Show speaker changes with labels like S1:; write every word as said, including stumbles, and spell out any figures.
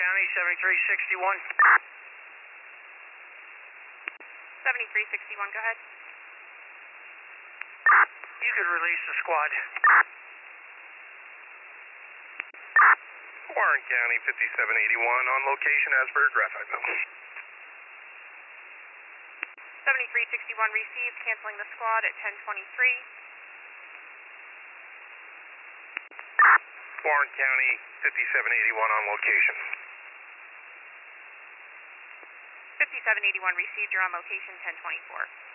S1: County, seventy-three sixty-one.
S2: seventy-three sixty-one, go ahead.
S1: You could release the squad.
S3: Warren County, fifty-seven eighty-one, on location as per Graphiteville.
S2: seventy-three sixty-one received, canceling the squad at ten twenty-three.
S3: Warren County, fifty-seven eighty-one, on location.
S2: fifty-seven eighty-one received, you're on location ten twenty-four.